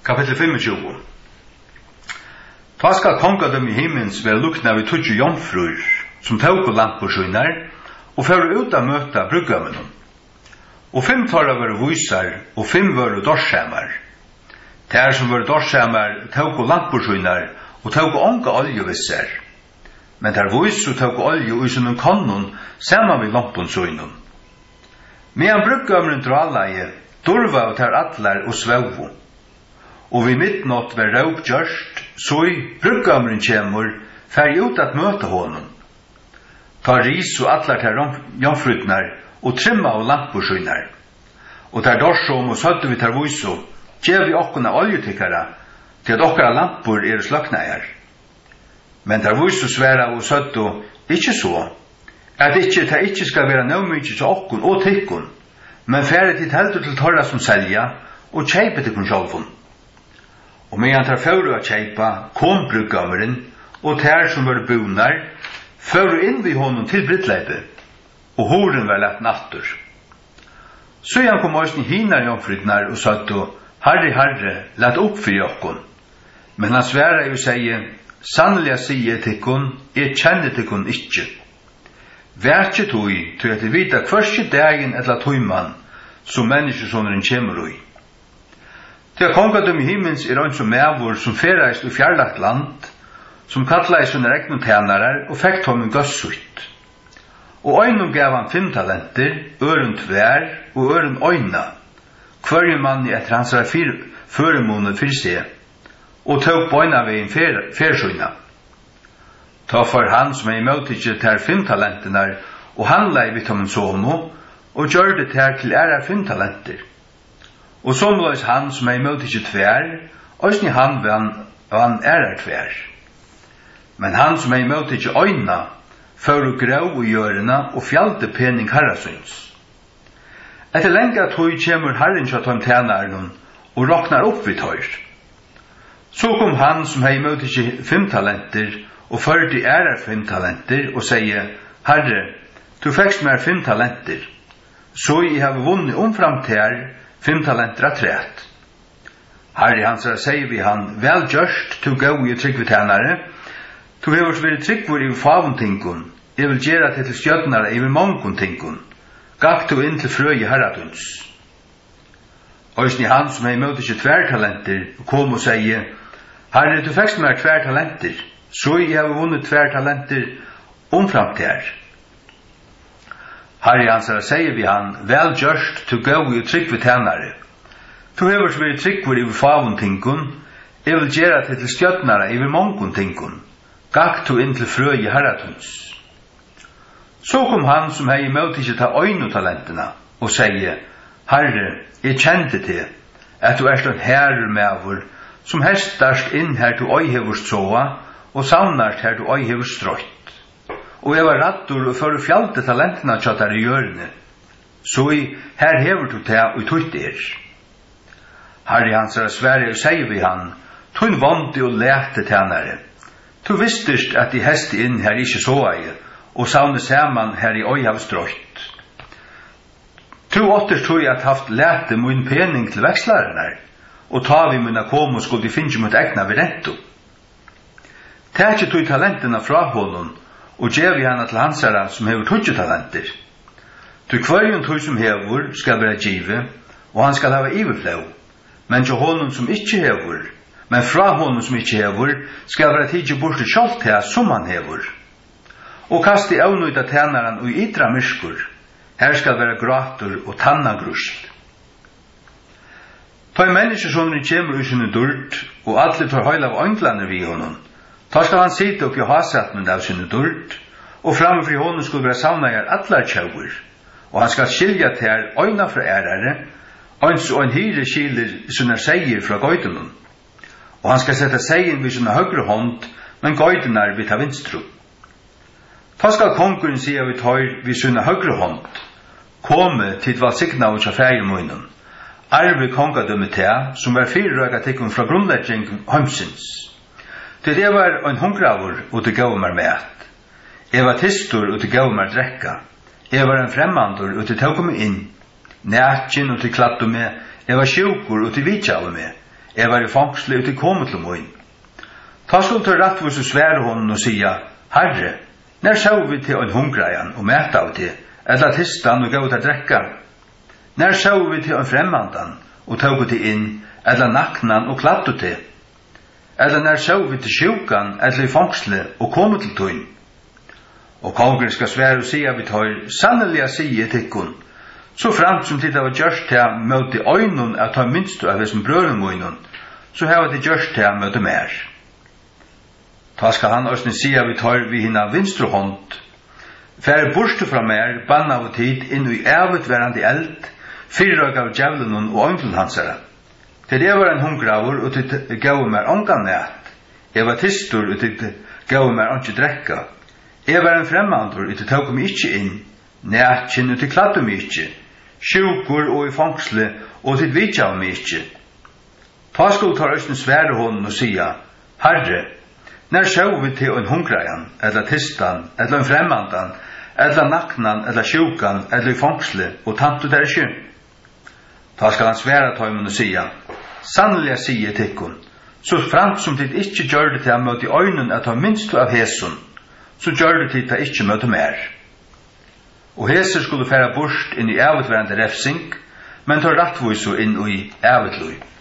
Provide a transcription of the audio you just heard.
Kapitel 25. Ta skal kongadømme i himmels være lukna vid 20 jomfrur, som tåg og lampor skynar, og fører ut av møta bruggammen. Og 5 tåra var vysar, og 5 var dorskjamar. Tær som var dorskjamar tåg og lampor skynar, og tåg og onga oljevisser. Men tær vys og tåg olje og isunum konnon, saman vid lampon skynon. Medan bruggammen dralaie, durva og tær atlar og svevu. Og vi midnatt var råp gjørst, så i bruggamren kjemur, fær ut at møte honom. Ta ris og atlar til jomfrutnar, og trimma og lampurskynar. Og der dorsom og sødde vi tar vyso, gjev vi okkona oljetikkara, til at okkara lampur sløknajar. Men tar vyso sværa og sødde, ikkje så, at ikkje skal være nøymykje til okkon og tikkon, men fære til heldur til torra som selja, og kjeipe tikkon sjálfun. Og medan tar føru a kjeipa, kom bruggameren, og tær som var bunar, føru inn vi honom til brittleipe, og horen var lett nattur. Så han kom òsni hinar jomfrutnar og sattu, Harri, Harri, lett opp fyrir okkon. Men han sværa jo seie, sannlega sige tikkun, kjenne tikkun ikkje. Værtje tui, at jeg vita hverskje dagen etla tuiman, som menneskesoneren kjemur ui. Til kongadømme i himmels ein som mevor som fereist i fjarlagt land, som kattleis under egnum tænarar og fekk tom en gøssutt. Og øynum gav han 5 talenter, øren tvær og øren øyna, hverju mann i etter hans føremåne fyrir seg, og tåg bøyna vegin fersøyna. Ta for han som imøtikje ter 5 talentenar, og handla i vidt om en somo, og gjør det ter til 5 talenter. Og så mås han som imøtikje tvær, òsni han vann tvær. Men han som imøtikje øyna, føru grau i hjørena og fjallte pening harrasyns. Etter lenga tog kjemur herren kja tom tænaren og roknar opp vid tøyr. Så kom han som imøtikje 5 talenter, og førte 5 talenter, og sier, Herre, du fekst mer 5 talenter, så jeg har vunnet omfram til 5 talenter av træt. Herre hansara sier vi han, vel gjørst, tu gau i trygg vi tænare, tu hevurs veri trygg vor i favun tingun, jeg vil gjera til stjøtnare i mongun tingun, gakk tu inn til frøy i herraduns. Òsni han som hei møte ikke 2 talenter, kom og sier, Herre, du fekst mer 2 talenter, så jeg har vunnet 2 talenter omfram til her. Herre hansara sier vi han, vel gjørst, tu gau i trygg vi tænare. Tu hevurs veri trygg vor i favun tingun, jeg vil gjera til stjøtnare i mongun tingun, gakk tu inn til frøy i herraduns. Så kom han som hei møte ikke ta øyne talentene, og sier, Herre, jeg kjente til, at du en herre mevor, som hestast inn her du øy hever stråa, og savnart her du øy hever strøyt. Og jeg var rattur og for fjalte talentene tjattar i hjørne, så her hever du til og tøyt Herre hansara sverre og sier vi han, tøyn vante og lete tænare. Tu visstest at de hesti inn her ikkje så eie, og savne saman her i øy av strøyt. Tro åtters tog at haft lete mun pening til vekslaren og ta vi munna kom og skulle finne mot egna ved rento. Tækje tog talentena fra honom, og gjev vi hana til hansara som hever 20 talenter. Tu kvarjon tog som hever skal være givet, og han skal hava iverflau, men til honom som ikkje hever, men fra honom som ikkje hever, skal være tidsi bort til sjalt her som han hever. Og kast i avnøyda tænaren og ytra myrskur, her skal være gratur og tannagrusl. Ta i menneskesonren kjemur i sinne durt, og alle tar høyla av ønglander vi honom. Ta skal han sitte oppi hasatnen av sinne durt, og framfri honom skulle være savnager allar tjaugur, og han skal skilja til her øyna fra ærare, øyns og en hyre skiler sinne seier fra gøydunnen. Og han skal sette seien vid sinne høyre hånd, men gøydunar vid ta vinstru. Ta skal konkurren sia vi tøyr vid sinne høyre hånd, komme til valsigna og tjafægermøynen, arve kongadømme til, som var fyrrøyga tikkum fra grunnlegging heimsins. Til det var en hungravur, og det gav meg mat. Jeg var tistur, og det gav meg drekka. Jeg var en fremmandur, og det tog meg inn. Nætjen, og det kladde meg. Jeg var sjukur, og det vitja av meg. Jeg var i fangsle ut i kommet til moin. Ta skulle til rattvus og svære hånden og sia, Herre, når sjå vi til en hungrajan og mæta av til, eller tistan og gav til drekka? Når sjå vi til en fremmandan og tog til inn, eller naknan og kladdu til? Eller når sjå vi til sjukan, eller i fangsle og kommet til tøyn? Og kongen skal svære og sia vi tar, sannelig sige tikkun, så framt som tid av gjørst til møte øynun at ta minst av hesson brødemøynun, så har det gjørst til møte mer. Ta skal han også sia vi tar vi hina vinstre hånd, færre borste fra mer, banna av tid, inn i ævetverande eld, fyrrøk av djevlenun og øyntel hansara. Til det var en hungraver, og til gav meg ångan nætt. Jeg var tistur, og til gav meg ångan drekka. Jeg var en fremmandur, og til tåk meg ikkje inn, nætjen, og til kladde meg ikkje, sjukur og i fangsle, og til vidja av meg ikkje. Ta skulle ta østen svære hånden og sia, Herre, når sjå vi til en hungrajan, eller tistan, eller en fremmandan, eller naknan, eller sjukan, eller i fangsle, og tantu der ikkje. Ta skal han svære tøymen og sia, sannelig sige tikkun, så framt som tid ikkje gjør det til å møte i øynene at ha minst av hesun, så gjør det til å ikkje møte mer. Og heser skulle fære bort inn i ævetverande refsing, men tar rattviso inn i ævetløy.